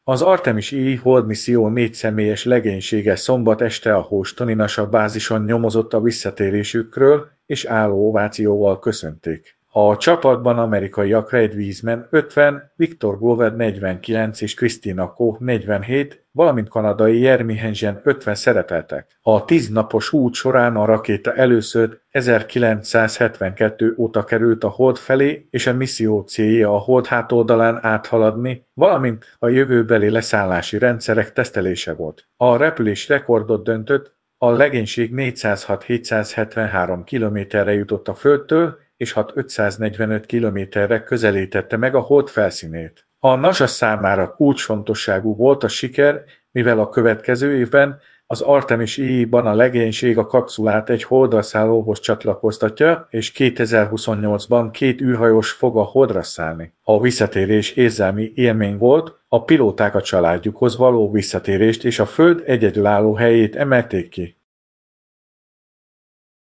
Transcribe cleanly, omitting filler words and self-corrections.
Az Artemis I holdmisszió 4 személyes legénysége szombat este a Houstoni NASA bázison nyomozott a visszatérésükről, és álló ovációval köszönték. A csapatban amerikaiak Reid Wiseman 50, Victor Glover 49 és Christina Koch 47, valamint kanadai Jeremy Hansen 50 szerepeltek. A 10 napos út során a rakéta először 1972 óta került a Hold felé, és a misszió célja a Hold hátoldalán áthaladni, valamint a jövőbeli leszállási rendszerek tesztelése volt. A repülés rekordot döntött, a legénység 406-773 kilométerre jutott a Földtől, és 6-545 kilométerre közelítette meg a Hold felszínét. A NASA számára kulcsfontosságú volt a siker, mivel a következő évben az Artemis I-ban a legénység a kapszulát egy Holdra szállóhoz csatlakoztatja, és 2028-ban 2 űrhajós fog a Holdra szállni. A visszatérés érzelmi élmény volt, a pilóták a családjukhoz való visszatérést és a Föld egyedülálló helyét emelték ki.